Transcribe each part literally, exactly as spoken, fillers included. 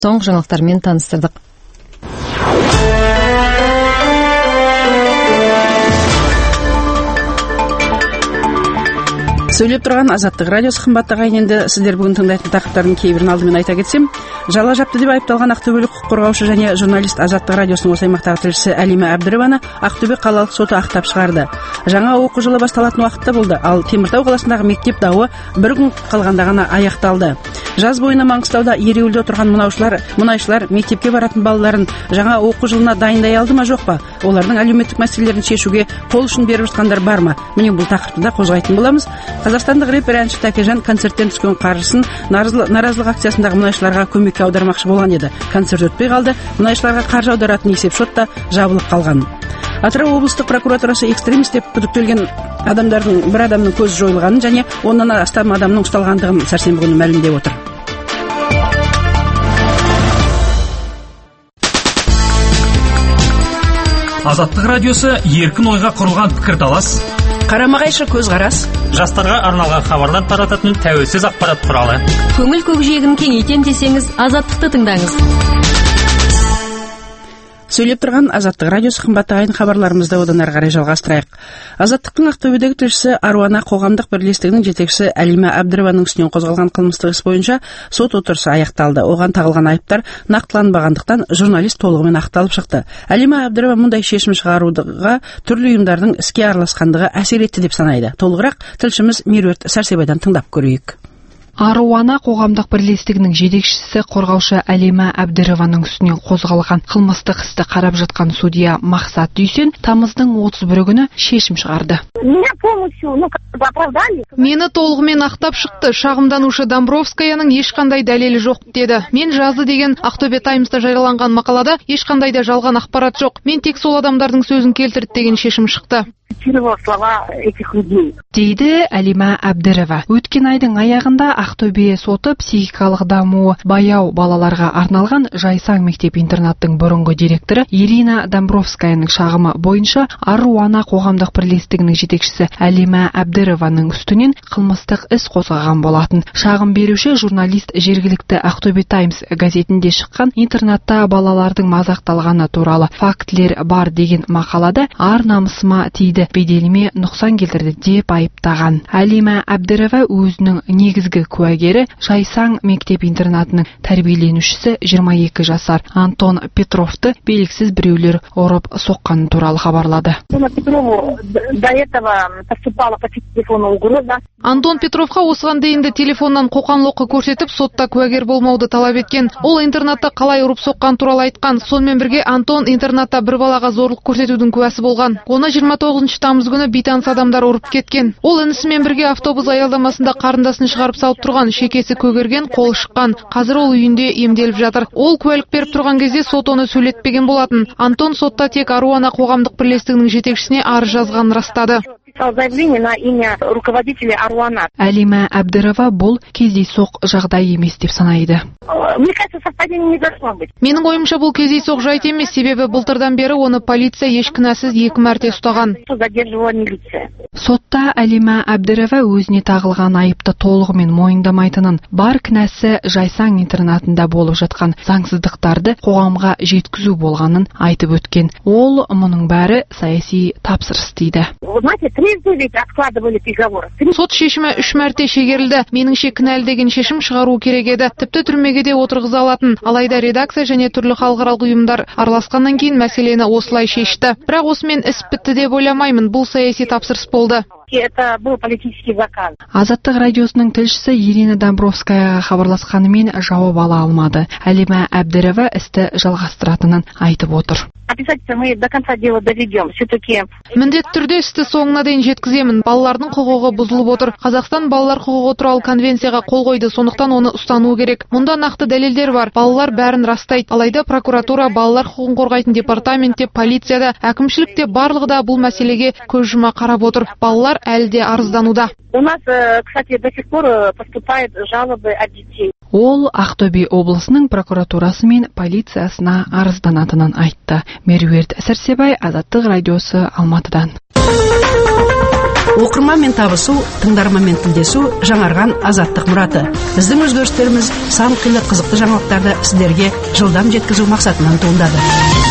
Соңғы жаңалықтармен таныстырдық. Сөйлеп тұрған Азаттық радиосы. Қымбатты ағайын, сіздер бүгін тыңдайтын тақырыптардың кейбірін алдымен айта кетсем, жала жапты деп айыпталған ақтөбелік құқық қорғаушы және журналист Азаттық радиосының осы аймақтағы тілшісі Әлима Әбдірованы Ақтөбе қалалық соты ақтап шығарды. Жаңа оқу жылы басталатын уақытта болды, ал Теміртау қаласындағы мектеп дауы бір күн қалғанда ғана аяқталды. Жаз бойына Маңғыстауда ереуілде отырған мұнайшылар, мұнайшылар мектепке баратын балаларын жаңа оқу жылына дайындай алды ма жоқ па? Олардың әлеуметтік мәселелерін шешуге қол ұшын беріп жатқандар бар ма? Міне бұл тақырыпты да қозғайтын боламыз. Қазақстандық рэпер әнші Тәкежан концерттен түскен қаржысын наразылық акциясындағы мұнайшыларға көмекке аудармақшы болған еді. Концерт өтпей қалды. Мұнайшыларға қаржы аударатын есеп-шот та жабылып қалған. Атырау облыстық прокуратурасы экстремист деп күдіктелген адамдардың бір адамның көзі жойылғанын және оннан астам адамның ұсталғандығын сәрсенбі күні мәлімдеп отыр. Азаттық радиосы еркін ойға құрылған пікірталас, қарама-қайшы көзқарас, жастарға арналған хабарлар тарататын тәуелсіз ақпарат құралы. Көңіл көкжиегін кеңейтем десеңіз, Азаттықты тыңдаңыз. Сөйлеп тұрған Азаттық радиосы. Қымбатты ағайын, хабарларымызды одан әрі қарай жалғастырайық. Азаттықтың Ақтөбедегі тілшісі Аруана қоғамдық бірлестігінің жетекшісі Әлима Әбдірованың үстінен қозғалған қылмыстық іс бойынша сот отырысы аяқталды. Оған тағылған айыптар нақтыланбағандықтан журналист толығымен ақталып шықты. Әлима Әбдірова мұндай шешім шығарудыға түрлі ұйымдардың іске араласқандығы әсер етті деп санайды. Толығырақ тілшіміз Меруерт Сәрсебайдан тыңдап көрейік. Аруана қоғамдық бірлестігінің жетекшісі қорғаушы Әлима Әбдірованың үстінен қозғалған қылмыстық істі қарап жатқан судья Мақсат Дүйсен тамыздың отыз бірі күні шешім шығарды. Мені толығымен ақтап шықты. Шағымданушы Домбровскаяның ешқандай дәлелі жоқ деді. Мен жазды деген Ақтөбе Таймста жарияланған мақалада ешқандай да жалған ақпарат жоқ. Мен тек сол адамдардың сөзін келтірді деген шешім шықты. Дейді Әлима Әбдірова. Өткен айдың аяғында Ақтөбе соты психикалық дамуы баяу балаларға арналған Жайсаң мектеп-интернаттың бұрынғы директоры Ирина Домбровскаяның шағымы бойынша Аруана қоғамдық бірлестігінің жетекшісі Әлима Әбдірованың үстінен қылмыстық іс қозғаған болатын. Шағым беруші журналист жергілікті Ақтөбе Таймс газетінде шыққан интернатта балалардың мазақталғаны туралы фактілер бар деген мақалада ар намысыма тиді, беделіме нұқсан келтірді деп айыптаған. Әлима Әбдірова өзінің негізгі куәгері Жайсаң мектеп-интернатының тәрбиеленушісі жиырма екі жасар Антон Петровты белгісіз біреулер ұрып соққаны туралы хабарлады. Антон Петровқа осыған дейінді телефоннан қоқан-лоққы көрсетіп, сотта куәгер болмауды талап еткен. Ол интернатта қалай ұрып соққан туралы айтқан. Сонымен бірге Антон интернатта бір балаға зорлық көрсетудің куәсі болған. Оны жиырма тоғызыншы тамыз күні бейтаныс адамдар ұрып кеткен. Ол інісімен бірге автобус аялдамасында қарындасын шығарып салып тұрған, шекесі көгерген, қолы шыққан. Қазір ол үйінде емделіп жатыр. Ол куәлік беріп тұрған кезде сот оны сөйлетпеген болатын. Антон сотта тек Аруана қоғамдық бірлестігінің жетекшісіне арыз жазғанын растады. Әлима Әбдірова бұл кездейсоқ жағдай емес деп санайды. Менің ойымша бұл кездейсоқ жайт емес, себебі былтырдан бері оны полиция еш кінәсіз екі мәрте ұстаған. Сотта Әлима Әбдірова өзіне тағылған айыпты толығымен мойындамайтынын, бар кінәсі Жайсаң интернатында болып жатқан заңсыздықтарды қоғамға жеткізу болғанын айтып өткен. Ол мұның бәрі саяси тапсырыс дейді. Сот шешімі үш мәрте шегерілді. Меніңше кінәлі деген шешім шығару керек еді. Тіпті түрмеге де отырғыза алатын. Алайда редакция және түрлі халықаралық ұйымдар араласқаннан кейін мәселені осылай шешті. Бірақ осымен іс бітті деп ойламаймын. Бұл саяси тапсырыс болды. Это был политический заказ. Азаттық радиосының тілшісі Ирина Домбровскаяға хабарласқанымен жауап ала алмады. Әлима Әбдірова істі жалғастыратынын айтып отыр. Обязательно мы до конца дела доведем. Все-таки міндетті түрде істі соңына дейін жеткіземін. Балалардың құқығы бұзылып отыр. Қазақстан балалар құқығы туралы конвенцияға қол қойды, сондықтан оны ұстану керек. Мұнда нақты дәлелдер бар. Балалар бәрін растайды. Алайда прокуратура, балалар құқығын қорғайтын департаментте, полицияда, әкімшілікте барлығы да бұл мәселеге көз жұма қарап отыр. Балалар әлі де арыздануда. У нас, кстати, до сих пор поступают жалобы от детей. Ол Ақтөбе облысының прокуратурасы мен полициясына арызданатынын айтты. Меруерт Сәрсебай, Азаттық радиосы, Алматыдан. Оқырманмен табысу, тыңдарманмен тілдесу жаңарған азаттық мұраты. Біздің өзгерістеріміз сан қилы қызықты жаңалықтарды сіздерге жылдам жеткізу мақсатынан туындады.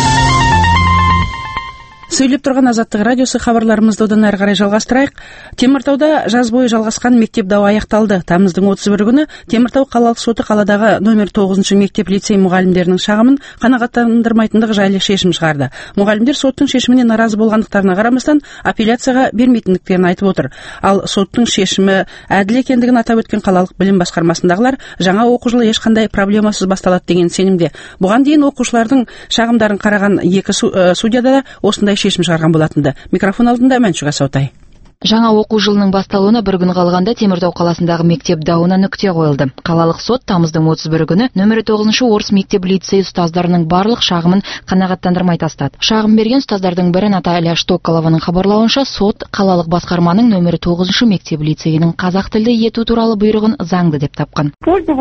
Сөйлеп тұрған азаттық радиосы хабарларымызды одан әрі қарай жалғастырайық. Теміртауда жаз бойы жалғасқан мектеп дауы аяқталды. Тамыздың отыз бірі күні Теміртау қалалық соты қаладағы номер тоғызыншы мектеп лицей мұғалімдерінің шағымын қанағаттандырмайтындығы жайлы шешім шығарды. Мұғалімдер соттың шешіміне наразы болғандықтарына қарамастан апелляцияға бермейтіндіктерін айтып отыр. Ал соттың шешімі әділ екендігін атап өткен қалалық білім басқармасындағылар жаңа оқу жылы ешқандай проблемасыз басталады деген сенімде. Бұған дейін оқушылардың шағымдарын қараған екі судьяда да осындай шешім шығарған болатынды. Микрофон алдында Мәншүк Асаутай. Жаңа оқу жылының басталуына бір күн қалғанда Теміртау қаласындағы мектеп дауына нүкте қойылды. Қалалық сот тамыздың отыз бірі күні нөмірі тоғызыншы орыс мектеп лицей ұстаздарының барлық шағымын қанағаттандырмай тастады. Шағым берген ұстаздардың бірі Наталья Штоколованың хабарлауынша, сот қалалық басқарманың нөмірі тоғызыншы мектеп лицейінің қазақ тілді ету туралы бұйрығын заңды деп тапқан.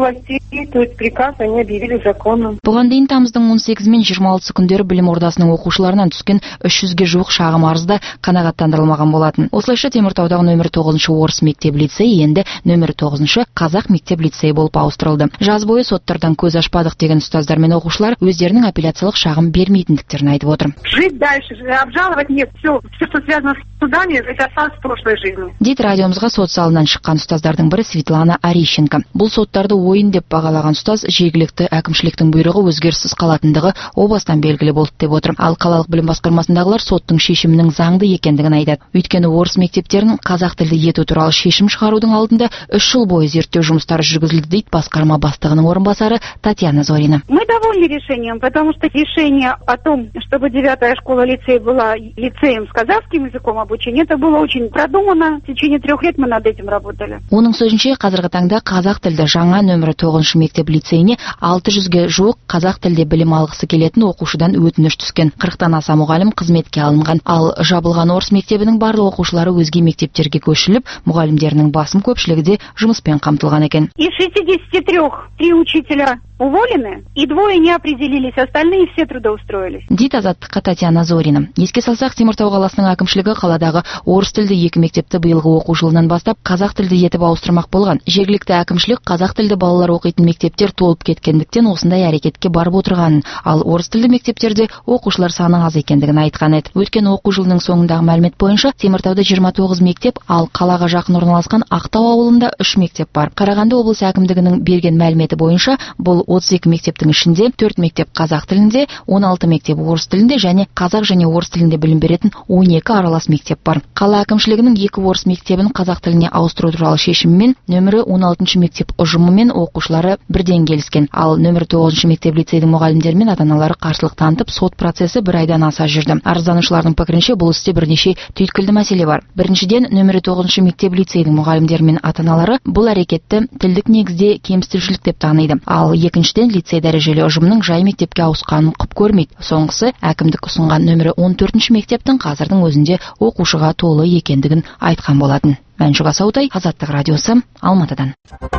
Бұған дейін тамыздың он сегізі мен жиырма алтысы күндері білім ордасының оқушыларынан түскен үш жүзге жуық шағым арызда қанағаттандырылмаған болатын. Осылайша Теміртаудағы нөмірі тоғызыншы орыс мектеп лицейі енді нөмірі тоғызыншы қазақ мектеп лицейі болып ауыстырылды. Жаз бойы соттардан көз ашпадық деген ұстаздар мен оқушылар өздерінің апелляциялық шағым бермейтіндіктерін айтып отыр. Жить дальше, обжаловать нет, все, все, что связано с судами, это осталось в прошлой жизни. Дейді радиомызға сот залынан шыққан ұстаздардың бірі Светлана Арищенко. Бұл соттарды ойын деп бағалаған ұстаз жергілікті әкімшіліктің бұйрығы өзгеріссіз қалатындығы о бастан белгілі болды деп отыр. Ал қалалық білім басқармасындағылар соттың шешімінің заңды екендігін айтады. Өйткені орыс мектептерін қазақ тілді ету туралы шешім шығарудың алдында үш жыл бойы зерттеу жұмыстары жүргізілді дейді басқарма бастығының орынбасары Татьяна Зорина. Мы довольны решением, потому что решение о том, чтобы девятая школа-лицей была лицеем с казахским языком обучения, это было очень продумано. В течение трех лет мы над этим работали. Оның сөзінше, қазіргі таңда қазақ тілді жаңа нөмірі тоғызыншы мектеп лицейіне алты жүзге жуық қазақ тілде білім алғысы келетін оқушыдан өтініш түскен. қырықтан аса мұғалім қызметке алынған. Ал жабылған орыс мектебінің барлық оқушылары өзге мектептерге көшіліп, мұғалімдерінің басым көпшілігі де жұмыспен қамтылған екен. Из шестидесяти трёх три учителя уволены, и двое не определились, остальные все трудоустроились. Дейді азаттыққа Татьяна Зорина. Еске салсақ, Теміртау қаласының әкімшілігі қаладағы орыс тілді екі мектепті биылғы оқу жылынан бастап қазақ тілді етіп ауыстырмақ болған. Жергілікті әкімшілік қазақ тілді балалар оқитын мектептер толып кеткендіктен осындай әрекетке барып отырғанын, ал орыс тілді мектептерде оқушылар саны аз екендігін айтқан еді. Өткен оқу жылының соңындағы мәлімет бойынша Теміртауда жиырма тоғыз мектеп, ал қалаға жақын орналасқан Ақтау ауылында үш мектеп бар. Қарағанды облысы әкімдігінің берген мәліметі бойынша бұл отыз екі мектептің ішінде төрт мектеп қазақ тілінде, он алты мектеп орыс тілінде және қазақ және орыс тілінде білім беретін он екі аралас мектеп бар. Қала әкімшілігінің екі орыс мектебін қазақ тіліне ауыстыру туралы шешімімен нөмірі он алтыншы мектеп ұжымы мен оқушылары бірден келіскен. Ал нөмірі тоғызыншы мектеп лицейдің мұғалімдері мен ата-аналары қарсылық танытып, сот процесі бір айдан аса жүрді. Арызданушылардың пікірінше бұл істе бірнеше түйткілді мәселе бар. Біріншіден, нөмірі тоғызыншы мектеп лицейдің мұғалімдері мен ата-аналары бұл әрекетті тілдік негізде кемсітушілік деп таниды. Ал екіншіден, лицей дәрежелі ұжымның жай мектепке ауысқанын құп көрмейді. Соңғысы, әкімдік ұсынған нөмірі он төртінші мектептің қазірдің өзінде оқушыға толы екендігін айтқан болатын. Мәншүк Асаутай, Азаттық радиосы, Алматыдан.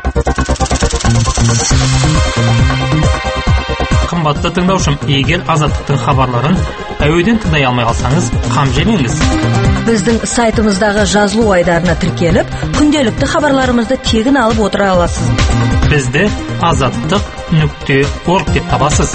Қымбатты тыңдаушым, егер Азаттықтың хабарларын әуеден тыңдай алмай қалсаңыз, қам жемеңіз. Біздің сайтымыздағы жазылу айдарына тіркеліп, күнделікті хабарларымызды тегін алып отыра аласыз. Бізді азаттық нүкте орг деп табасыз.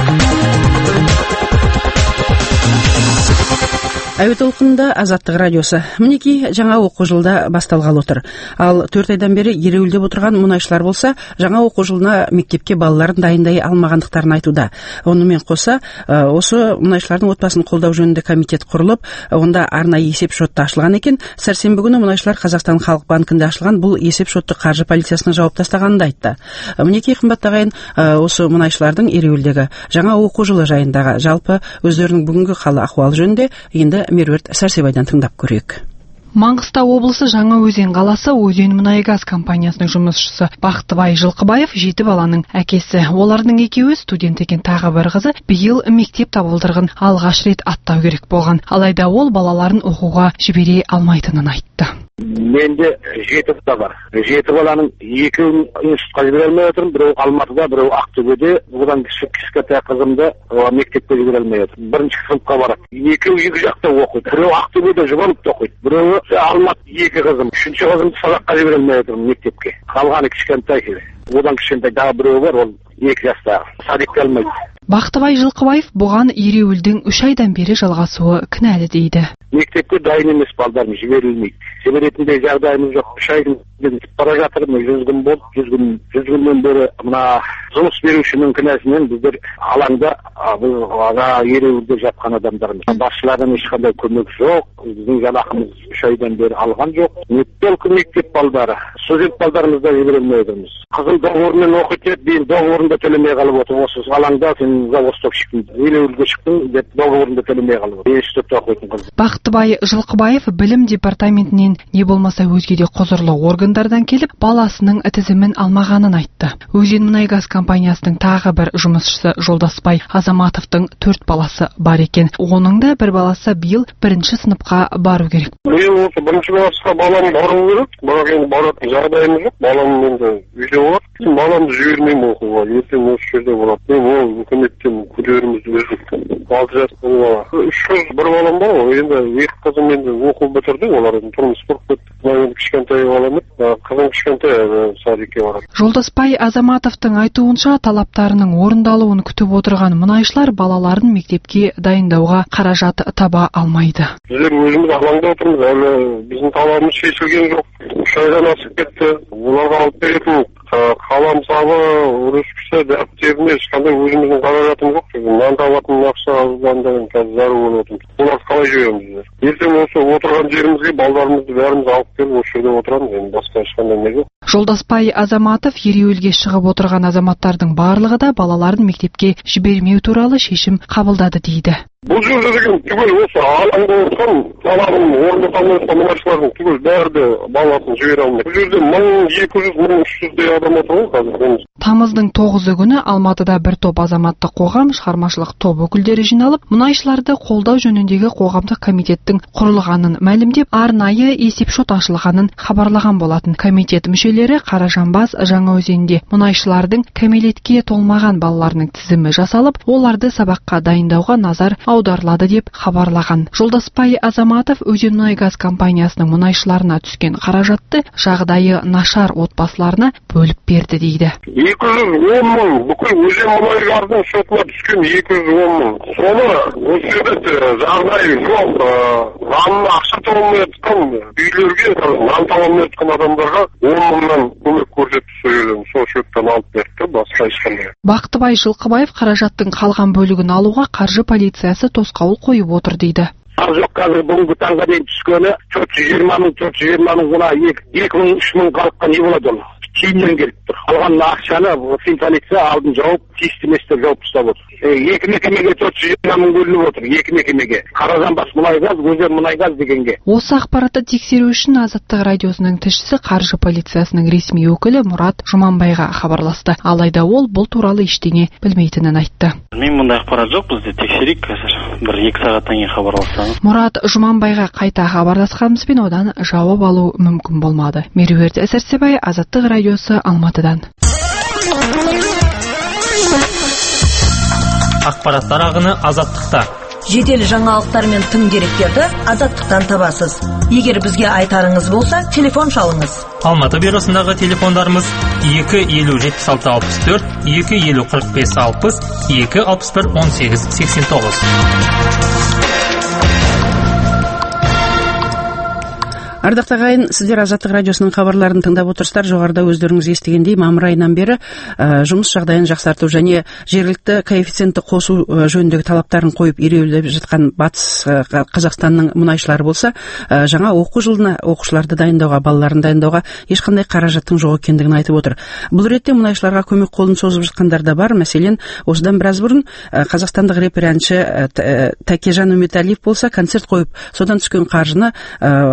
Әуе толқынында Азаттық радиосы. Мінекей жаңа оқу жылда басталғалы отыр. Ал төрт айдан бері ереуілдеп отырған мұнайшылар болса, жаңа оқу жылына мектепке балаларын дайындай алмағандықтарын айтуда. Онымен қоса, осы мұнайшылардың отбасын қолдау жөнінде комитет құрылып, онда арнайы есеп шотты ашылған екен. Сәрсенбі күні мұнайшылар Қазақстан Халық банкінде ашылған бұл есеп шотты қаржы полициясына жауап тастағанын айтты. Мінекей қымбатты ағайын, осы мұнайшылардың ереуілдегі жаңа оқу жылы жайындағы жалпы өздерінің бүгінгі хал ахуалы жөнінде енді Меруерт Сәрсебайдан тыңдап көрейік. Маңғыстау облысы Жаңаөзен қаласы Өзен мұнай-газ компаниясының жұмысшысы Бақтыбай Жылқыбаев жеті баланың әкесі. Олардың екеуі студент екен, тағы бір қызы биыл мектеп табалдырығын алғаш рет аттау керек болған. Алайда ол балаларын оқуға жібере алмайтынын айтты. Менде жеті бала бар. Жеті баланың екеуін институтқа жібере алмай отырмын. Біреу Алматыда, біреу Ақтөбеде. Бұдан кішкентай қызымды мектепке жібере алмай отырмын. Бірінші сыныпқа барады. Екеуі екі жақта оқиды. Біреу Ақтөбеде Жұбановта оқиды. Біреуі Алматы екі қызым. Үшінші қызымды сабаққа жібере алмай отырмын мектепке. Қалғаны кішкентай. Одан кішкентай дағы біреуі бар, ол екі жастағы. Садикке алмайды. Бақтыбай Жылқыбаев бұған ереуілдің үш айдан бері жалғасуы кінәлі дейді. Мектепке дайын емес балдарым жіберілмейді. Жіберетіндей жағдайымыз жоқ. Үш айдың кетіп бара жатыр, жүз күн болды, жүз күн, жүз күннен бері мына жұмыс берушінің кінәсінен біздер алаңда ереуілде жатқан адамдармыз. Басшылардан ешқандай көмек жоқ. Біздің жалақымыз үш айдан бері алған жоқ. Толық мектеп балдары, студент балдарымызда жіберілмей отырмыз. Қызым договормен оқиды, биыл договорында төлемей қалып отыр. Осы алаңда сен заводстан шықтың, ереуілге шықтың деп договорында төлемей қалып отыр. Институтта оқитын қыз. Бақтыбай Жылқыбаев білім департаментінен не болмаса өзге де құзырлы органдардан келіп, баласының тізімін алмағанын айтты. Өзен мұнай-газ компаниясының тағы бір жұмысшысы Жолдасбай Азаматовтың төрт баласы бар екен. Оның да бір баласы биыл бірінші сыныпқа бару керек. Биыл осы бірінші классқа балам бару керек. Бірақ енді баратын жағдайымыз жоқ. Балам енді үйде болады. Баламды жібермеймін оқуға. Ертең осы жерде болады. Мен ол үкіметтен күдерімізді өздік. Алты жастағы бала. Үш қыз, бір балам бар ғой. Енді екі қызым енді оқу бітірді. Олар енді тұрмыс құрып кетті. Енді кішкентай балам еді. Қызым кішкентай садикке барады. Жолдасбай Азаматовтың айтуынша талаптарының орындалуын күтіп отырған мұнайшылар балаларын мектепке дайындауға қаражат таба алмайды. Біздер өзіміз алаңда отырмыз. Әлі біздің талабымыз шешілген жоқ. Үш айдан асып кетті. Оларға алып беретін қалам сабы, ручкасы, дәптеріне ешқандай өзіміздің қаражатымыз жоқ. Нан табатын ақшадан да қазір зару болып отырмыз. Оларды қалай жібереміз біздер? Ертең осы отырған жерімізге балдарымызды бәріміз алып келіп осы жерде отырамыз. Енді басқа ешқандай не жоқ. Жолдасбай Азаматов ереуілге шығып отырған азаматтардың барлығы да балаларын мектепке жібермеу туралы шешім қабылдады дейді. Бұл жерде деген түгел осы алаңда отырған талабын орындата алмайтын мұнайшылардың түгел бәрі де баласын жібере алмайды. Бұл жерде мың екі жүз мың үш жүздей адам отыр ғой қазір. Тамыздың тоғызы күні Алматыда бір топ азаматтық қоғам шығармашылық топ өкілдері жиналып, мұнайшыларды қолдау жөніндегі қоғамдық комитеттің құрылғанын мәлімдеп, арнайы есепшот ашылғанын хабарлаған болатын. Комитет мүшелері Қаражанбас Жаңаөзенде мұнайшылардың кәмелетке толмаған балаларының тізімі жасалып, оларды сабаққа дайындауға назар аударылады деп хабарлаған. Жолдасбай Азаматов Өзен мұнай-газ компаниясының мұнайшыларына түскен қаражатты жағдайы нашар отбасыларына бөліп берді дейді. екі жүз он мың бүкіл Өзен мұнай-газдың шотына түскен екі жүз он мың. Соны осы жерде жағдайы жоқ, нанына ақша табылмай жатқан үйлерге, нан табылмай жатқан адамдарға он мыңнан көмек көрсетіп сөйледім. Сол шоттан алып берді, басқа ешқандай. Бақтыбай Жылқыбаев қаражаттың қалған бөлігін алуға қаржы полициясы тосқауыл қойып отыр дейді. Жоқ, қазір бүгінгі таңға дейін түскені төрт жүз жиырма мың, төрт жүз жиырма мың, екі мың, үш мың халыққа не болады ол? Кейіннен келіп тұр. Алған ақшаны полиция алдын жауып, тиісті еместер жауып ұстап отыр. Екі мекемеге төрт жүз жиырма мың бөлініп отыр, екі мекемеге. Қаражанбас мұнай-газ, Өзен мұнай-газ дегенге. Осы ақпаратты тексеру үшін Азаттық радиосының тілшісі қаржы полициясының ресми өкілі Мұрат Жұманбайға хабарласты. Алайда ол бұл туралы ештеңе білмейтінін айтты. Мен мұндай ақпарат жоқ, бізде тексерейік қазір. Бір екі сағаттан кейін хабарлассаңыз. Мұрат Жұманбайға қайта хабарласқанымызбен одан жауап алу мүмкін болмады. Меруерт Сәрсебай, Азаттық радиосы, Алматыдан. Ақпараттар ағыны Азаттықта. Жедел жаңалықтар мен тың деректерді Азаттықтан табасыз. Егер бізге айтарыңыз болса, телефон шалыңыз. Алматы бюросындағы телефондарымыз екі елу жетпіс алты алпыс төрт, екі елу қырық бес алпыс, екі алпыс бір он сегіз сексен тоғыз. Ардақты ағайын, сіздер Азаттық радиосының хабарларын тыңдап отырсыздар. Жоғарыда өздеріңіз естігендей, мамыр айынан бері ә, жұмыс жағдайын жақсарту және жергілікті коэффициентті қосу ә, жөніндегі талаптарын қойып ереуілдеп жатқан батыс ә, Қазақстанның мұнайшылары болса, ә, жаңа оқу жылына оқушыларды дайындауға, балаларын дайындауға ешқандай қаражаттың жоқ екендігін айтып отыр. Бұл ретте мұнайшыларға көмек қолын созып жатқандар да бар. Мәселен, осыдан біраз бұрын ә, қазақстандық рэпер әнші ә, Тәкежан Үмбетәлиев болса, концерт қойып, содан түскен қаржыны ә,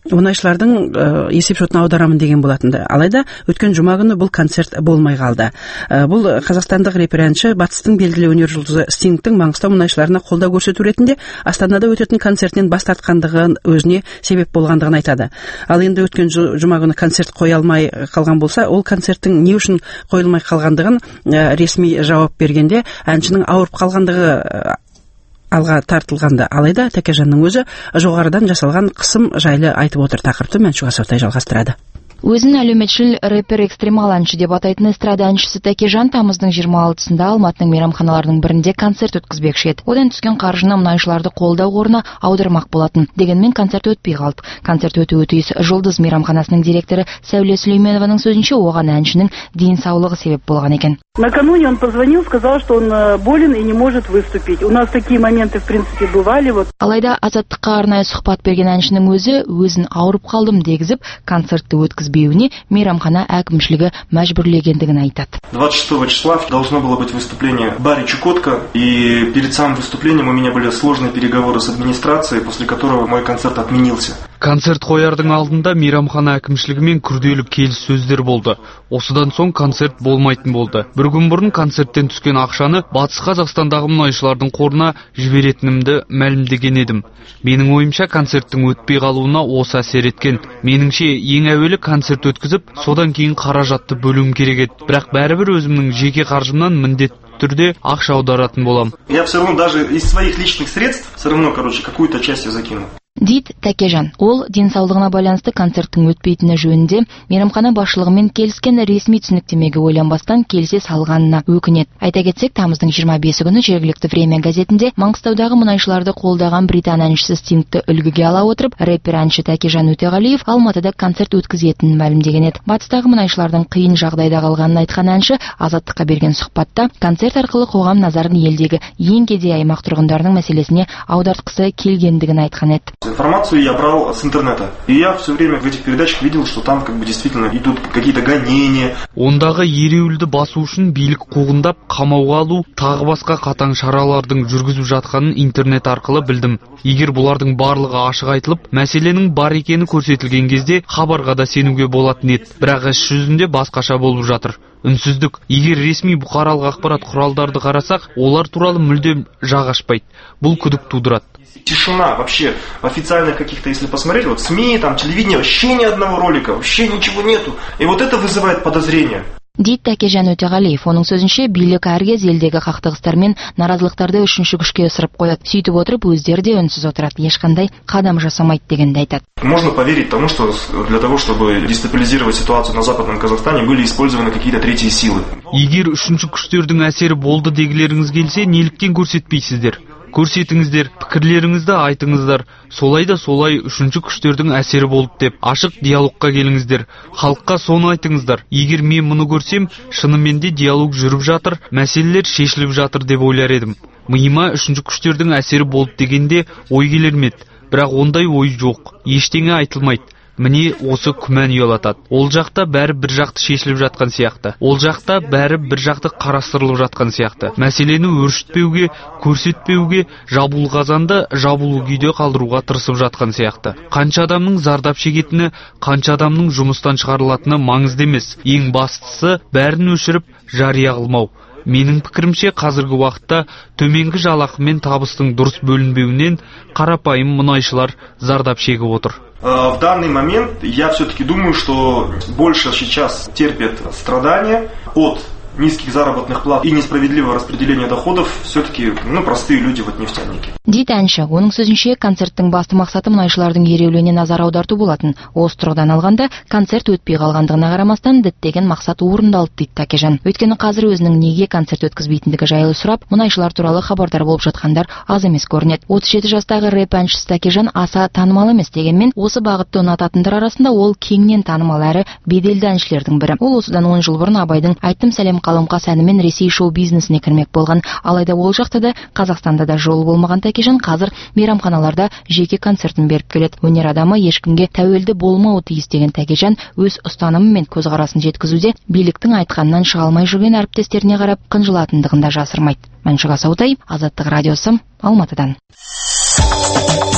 мұнайшылардың есеп шотына аударамын деген болатынды. Алайда өткен жұма күні бұл концерт болмай қалды. Бұл қазақстандық рэпер әнші батыстың белгілі өнер жұлдызы Стингтің Маңғыстау мұнайшыларына қолдау көрсету ретінде Астанада өтетін концертінен бас тартқандығын өзіне себеп болғандығын айтады. Ал енді өткен жұма күні концерт қоя алмай қалған болса, ол концерттің не үшін қойылмай қалғандығын ресми жауап бергенде әншінің ауырып қалғандығы алға тартылғанды. Алайда Тәкежанның өзі жоғарыдан жасалған қысым жайлы айтып отыр. Тақырыпты Мәншүк Асаутай жалғастырады. Өзін әлеуметшіл рэпер экстремал әнші деп атайтын эстрада әншісі Тәкежан тамыздың жиырма алтысында Алматының мейрамханаларының бірінде концерт өткізбекші еді. Одан түскен қаржыны мұнайшыларды қолдау қорына аудармақ болатын. Дегенмен концерт өтпей қалды. Концерт өтуі тиіс Жұлдыз мейрамханасының директоры Сәуле Сүлейменованың сөзінше, оған әншінің денсаулығы себеп болған екен. Накануне он позвонил, сказал, что он болен и не может выступить. У нас такие моменты, в принципе, бывали. Вот. Алайда Азаттыққа арнайы сұхбат берген әншінің өзі өзін ауырып қалдым дегізіп, концертті өткізбеуіне мейрамхана әкімшілігі мәжбүрлегендігін айтады. двадцать шестого числа должно было быть выступление в баре «Чукотка», и перед самым выступлением у меня были сложные переговоры с администрацией, после которого мой концерт отменился. Концерт қоярдың алдында мейрамхана әкімшілігімен күрделі келіссөздер болды. Осыдан соң концерт болмайтын болды. Бір күн бұрын концерттен түскен ақшаны Батыс Қазақстандағы мұнайшылардың қорына жіберетінімді мәлімдеген едім. Менің ойымша концерттің өтпей қалуына осы әсер еткен. Меніңше ең әуелі концерт өткізіп, содан кейін қаражатты бөлуім керек еді. Бірақ бәрібір өзімнің жеке қаржымнан міндетті түрде ақша аударатын болам. Я все равно даже из своих личных средств все равно, короче, какую-то часть я закину. Дейді Тәкежан. Ол денсаулығына байланысты концерттің өтпейтіні жөнінде мейрамхана басшылығымен келіскен ресми түсініктемеге ойланбастан келісе салғанына өкінеді. Айта кетсек, тамыздың жиырма бесі күні жергілікті время газетінде Маңғыстаудағы мұнайшыларды қолдаған британ әншісі Стингті үлгіге ала отырып, рэпер әнші Тәкежан Өтеғалиев Алматыда концерт өткізетінін мәлімдеген еді. Батыстағы мұнайшылардың қиын жағдайда қалғанын айтқан әнші Азаттыққа берген сұхбатта концерт арқылы қоғам назарын елдегі ең кедей аймақ тұрғындарының мәселесіне аудартқысы келгендігін айтқан еді. Информацию я брал с интернета. И я все время в этих передачах видел, что там как бы действительно идут какие-то гонения. Ондағы ереуілді басу үшін билік қуғындап, қамауға алу, тағы басқа қатаң шаралардың жүргізіп жатқанын интернет арқылы білдім. Егер бұлардың барлығы ашық айтылып, мәселенің бар екені көрсетілген кезде хабарға да сенуге болатын еді. Бірақ іс жүзінде басқаша болып жатыр. Үнсіздік. Егер ресми бұқаралық ақпарат құралдарды қарасақ, олар туралы мүлдем жақ ашпайды. Бұл күдік тудырады. Тишина вообще в официальных каких-то, если посмотреть, вот СМИ, там, телевидение, вообще ни одного ролика, вообще ничего нету. И вот это вызывает подозрения. Дейді Тәкежан Өтеғалиев. Оның сөзінше, билік әргез елдегі қақтығыстар мен наразылықтарды үшінші күшке ысырып қояды. Сөйтіп отырып, өздері де үнсіз отырады, ешқандай қадам жасамайды дегенді айтады. Можно поверить тому, что для того, чтобы дестабилизировать ситуацию на Западном Казахстане, были использованы какие-то третьи силы. Егер үшінші күштердің әсері болды дегілеріңіз келсе, неліктен көрсетпейсіздер? Көрсетіңіздер, пікірлеріңізді айтыңыздар. Солай да солай үшінші күштердің әсері болып деп, ашық диалогқа келіңіздер. Халыққа соны айтыңыздар. Егер мен мұны көрсем, шынымен де диалог жүріп жатыр, мәселелер шешіліп жатыр деп ойлар едім. Миыма үшінші күштердің әсері болды дегенде ой келермеді. Бірақ ондай ой жоқ, ештеңе айтылмайды. Міне осы күмән ұялатады. Ол жақта бәрі бір жақты шешіліп жатқан сияқты. Ол жақта бәрі бір жақты қарастырылып жатқан сияқты. Мәселені өршітпеуге, көрсетпеуге, жабулы қазанды жабулы күйде қалдыруға тырысып жатқан сияқты. Қанша адамның зардап шегетіні, қанша адамның жұмыстан шығарылатыны маңызды емес. Ең бастысы бәрін өшіріп жария қылмау. Менің пікірімше, қазіргі уақытта төменгі жалақы мен табыстың дұрыс бөлінбеуінен қарапайым мұнайшылар зардап шегіп отыр. В данный момент я все-таки думаю, что больше сейчас терпят страдания от низких заработных плат и несправедливого распределения доходов все-таки, ну, простые люди, вот нефтяники. Дейді әнші. Оның сөзінше, концерттің басты мақсаты мұнайшылардың ереуіліне назар аударту болатын. Осы тұрғыдан алғанда, концерт өтпей қалғандығына қарамастан діттеген мақсат орындалды дейді Тәкежан. Өйткені қазір өзінің неге концерт өткізбейтіндігі жайлы сұрап, мұнайшылар туралы хабардар болып жатқандар аз емес көрінеді. отыз жеті жастағы рэп әншісі Тәкежан аса танымал емес, дегенмен осы бағытты ұнататындар арасында ол кеңінен танымал әрі беделді әншілердің бірі. Ол осыдан он жыл бұрын Абайдың Айттым сәлем қаламқас әнімен Ресей шоу-бизнесіне кірмек болған. Алайда ол жақта да, Қазақстанда да жол болмаған Тәкежан қазір мейрамханаларда жеке концертін беріп келеді. Өнер адамы ешкімге тәуелді болмауы тиіс деген Тәкежан өз ұстанымы мен көзқарасын жеткізуде биліктің айтқанынан шыға алмай жүрген әріптестеріне қарап қынжылатындығын да жасырмайды. Мәншүк Асаутай, Азаттық радиосы, Алматыдан.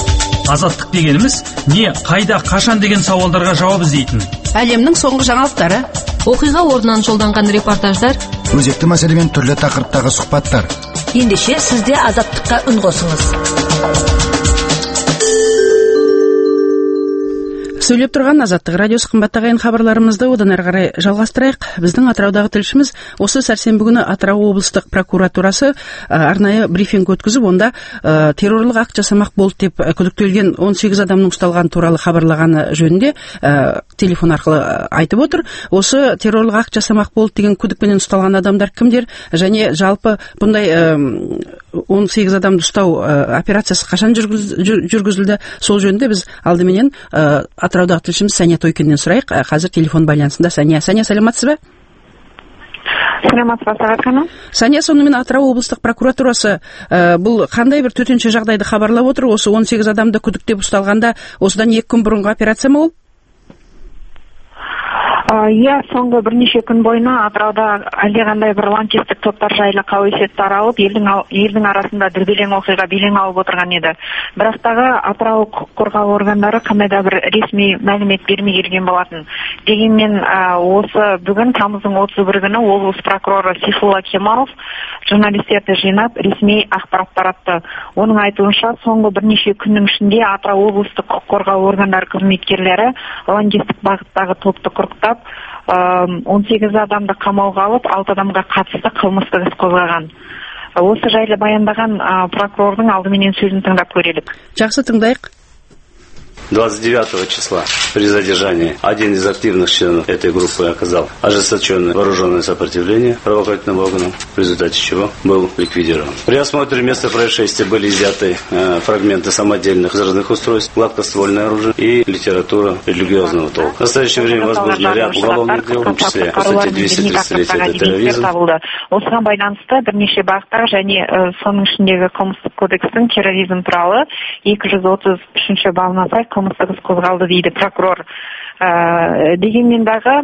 Азаттық дегеніміз не, қайда, қашан деген сауалдарға жауап іздейтін. Әлемнің соңғы жаңалықтары, оқиға орнынан жолданған репортаждар, өзекті мәселемен түрлі тақырыптағы сұхбаттар. Ендеше сізде азаттыққа үн қосыңыз. Сөйлеп тұрған Азаттық радиосы қымбатты ағайын, хабарларымызды одан әрі қарай жалғастырайық. Біздің Атыраудағы тілшіміз осы сәрсенбі күні Атырау облыстық прокуратурасы арнайы брифинг өткізіп, онда террорлық акт жасамақ болды деп күдіктелген он сегіз адамның ұсталған туралы хабарлағаны жөнінде телефон арқылы айтып отыр. Осы террорлық акт жасамақ болды деген күдікпенен ұсталған адамдар кімдер, және жалпы бұндай он сегіз адамды ұстау операциясы қашан жүргізілді, сол жөнінде біз алдыменен Атыраудағы тілшіміз Сәния Тойкиннен сұрайық. Қазір телефон байланысында Сәния. Сәния, саламатсыз ба? Саламатсыз ба, Сағатқана? Сәния, сонымен Атырау облыстық прокуратурасы бұл қандай бір төтенше жағдайды хабарлап отыр? Осы он сегіз адамды күдіктеп ұсталғанда осыдан екі күн бұрынғы операция ма ол? Иә, соңғы бірнеше күн бойына Атырауда әлдеқандай бір лаңкестік топтар жайлы қауесет таралып, елдің, елдің арасында дүрбелең оқиға белең алып отырған еді. Бірақ тағы Атырау құқық қорғау органдары қандай да бір ресми мәлімет бермей келген болатын. Дегенмен осы бүгін тамыздың отыз бірі күні облыс прокуроры Сейфулла Кемалов журналистерді жинап ресми ақпарат таратты. Оның айтуынша, соңғы бірнеше күннің ішінде Атырау облыстық құқық қорғау органдары қызметкерлері лаңкестік бағыттағы топты құрықтап, он сегіз адамды қамауға алып, алты адамға қатысты қылмыстық іс қозғаған. Осы жайлы баяндаған прокурордың алдыменен сөзін тыңдап көрелік. Жақсы, тыңдайық. двадцать девятого числа при задержании один из активных членов этой группы оказал ожесточенное вооруженное сопротивление правоохранительным органам, в результате чего был ликвидирован. При осмотре места происшествия были изъяты э, фрагменты самодельных взрывных устройств, гладкоствольное оружие и литература религиозного толка. В настоящее время возбужден ряд уголовных дел, в том числе по статье двести тридцать три это терроризм. Осыған байланысты бірнеше бағыттар және соның ішіндегі қылмыстық кодекстің терроризм туралы екі жүз отыз үшінші бабына сай қылмыстық іс қозғалды дейді прокурор. Дегенмен дағы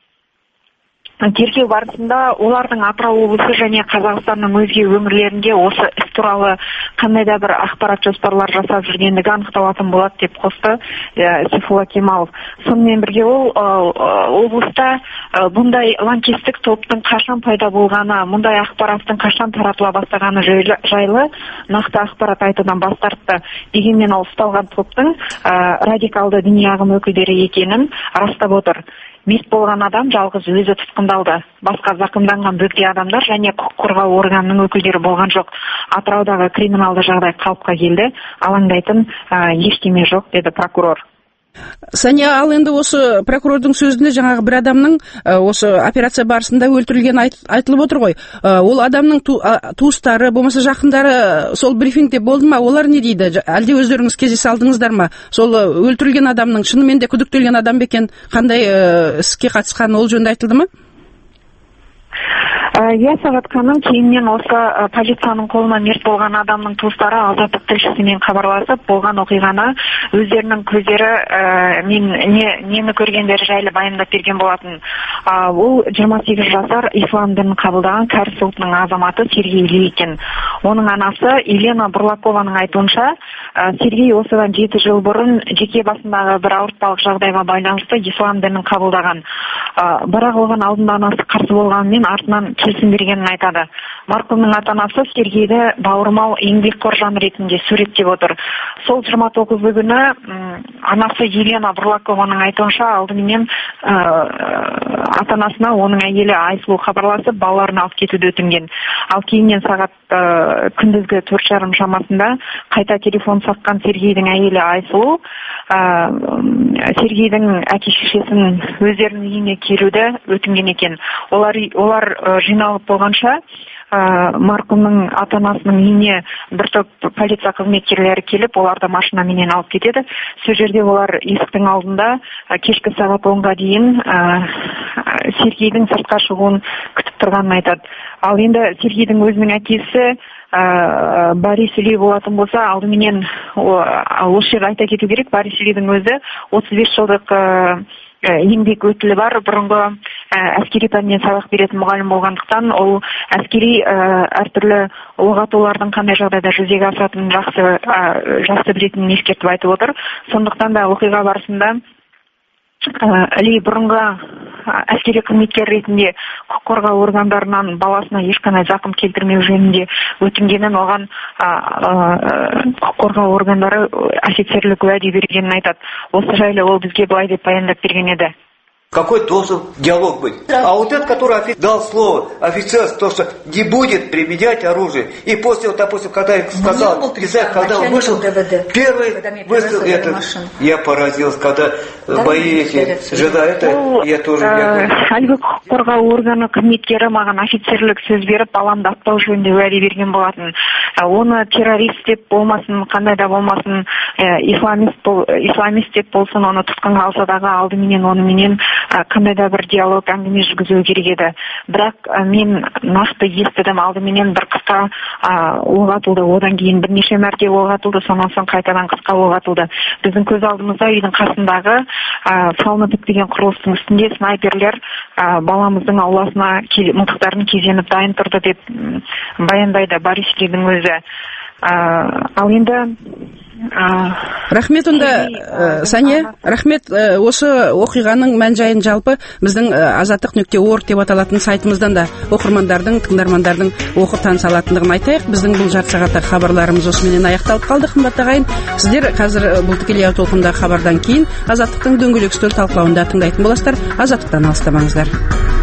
тергеу барысында олардың Атырау облысы және Қазақстанның өзге өңірлерінде осы іс туралы қандай да бір ақпарат жоспарлар жасап жүргендігі анықталатын болады деп қосты Сейфулла Кемалов. Сонымен бірге ол облыста бұндай лаңкестік топтың қашан пайда болғаны, мұндай ақпараттың қашан таратыла бастағаны жайлы нақты ақпарат айтудан бас тартты. Дегенмен ол ұсталған топтың радикалды діни ағым өкілдері екенін растап отыр. Мерт болған адам жалғыз өзі тұтқындалды. Басқа зақымданған бөгде адамдар және құқық қорғау органының өкілдері болған жоқ. Атыраудағы криминалды жағдай қалыпқа келді. Алаңдайтын ештеме жоқ, деді прокурор. Сәния, ал енді осы прокурордың сөзінде жаңағы бір адамның осы операция барысында өлтірілген айтылып отыр ғой. Ол адамның туыстары, болмаса жақындары сол брифингте болды ма? Олар не дейді? Әлде өздеріңіз кездесе алдыңыздар ма? Сол өлтірілген адамның шынымен де күдіктелген адам бекен қандай іске қатысқаны ол жөнінде айтылды ма? Иә, Сағатқаным, кейіннен осы полицияның қолына мерт болған адамның туыстары Азаттық тілшісімен хабарласып, болған оқиғаны өздерінің көздері мен нені көргендері жайлы баяндап берген болатын. Ол жиырма сегіз жасар ислам дінін қабылдаған кәріс ұлтының азаматы Сергей Ли екен. Оның анасы Елена Бурлакованың айтуынша, Сергей осыдан жеті жыл бұрын жеке басындағы бір ауыртпалық жағдайға байланысты ислам дінін қабылдаған. Бірақ оған алдында анасы қарсы болғанымен артынан келісім бергенін айтады. Марқұмның ата-анасы Сергейді бауырмал еңбекқор жан ретінде суреттеп отыр. Сол жиырма тоғызы күні анасы Елена Бурлакованың айтуынша алдыменен ата-анасына оның әйелі Айсұлу хабарласып, балаларын алып кетуді өтінген. Ал кейіннен сағат күндізгі төрт жарым шамасында қайта телефон соққан Сергейдің әйелі Айсұлу Сергейдің әке-шешесін өздерінің үйіне келуді өтінген екен. Олар олар жиналып болғанша марқұмның ата-анасының үйіне бір топ полиция қызметкерлері келіп, оларды машинаменен алып кетеді. Сол жерде олар есіктің алдында кешкі сағат онға дейін Сергейдің сыртқа шығуын күтіп тұрғанын айтады. Ал енді Сергейдің өзінің әкесі Борис Ли болатын болса, алдыменен осы жерде айта кету керек, Борис Лидің өзі отыз бес жылдық еңбек өтілі бар. Бұрынғы әскери пәннен сабақ беретін мұғалім болғандықтан ол әскери әртүрлі оқ атулардың қандай жағдайда жүзеге асатынын жақсы жақсы білетінін ескертіп айтып отыр. Сондықтан да оқиға барысында Али бұрынғы әскери қызметкер ретінде құқық қорғау органдарынан баласына ешқандай зақым келтірмеу жөнінде өтінгенін, оған құқық қорғау органдары офицерлік уәде бергенін айтады. Осы жайлы ол бізге былай деп баяндап берген еді. Какой должен диалог быть? А вот этот, который дал слово офицер, то, что не будет применять оружие, и после, вот, допустим, когда я сказал, писать, когда он вышел, первый выстрел, это, я поразился, когда мои эти, жена, это, я тоже... Әлгі құқық қорғау органы қызметкері маған офицерлік сөз беріп, баламды аттау жөнінде уәде берген болатын. Оны террорист деп болмасын, қандай да болмасын, исламист деп болсын, оны тұтқынға алса дағы алдыменен оныменен қандай да бір диалог әңгіме жүргізу керек еді. Бірақ мен нақты естідім, алдыменен бір қысқа оқ атылды, одан кейін бірнеше мәрте оқ атылды, сонан соң қайтадан қысқа оқ атылды. Біздің көз алдымызда үйдің қасындағы салынып бітпеген құрылыстың үстінде снайперлер баламыздың ауласына мылтықтарын кезеніп дайын тұрды деп баяндайды Борисовлидің өзі. Ал енді рахмет. Онда Сәния, рахмет. Осы оқиғаның мән-жайын жалпы біздің азаттық нүкте орг деп аталатын сайтымыздан да оқырмандардың, тыңдармандардың оқып таныса алатындығын айтайық. Біздің бұл жарты сағаттық хабарларымыз осыменен аяқталып қалды, қымбатты ағайын. Сіздер қазір бұл тікелей толқындағы хабардан кейін азаттықтың дөңгелек үстел талқылауында тыңдайтын боласыздар. Азаттықтан алыстамаңыздар.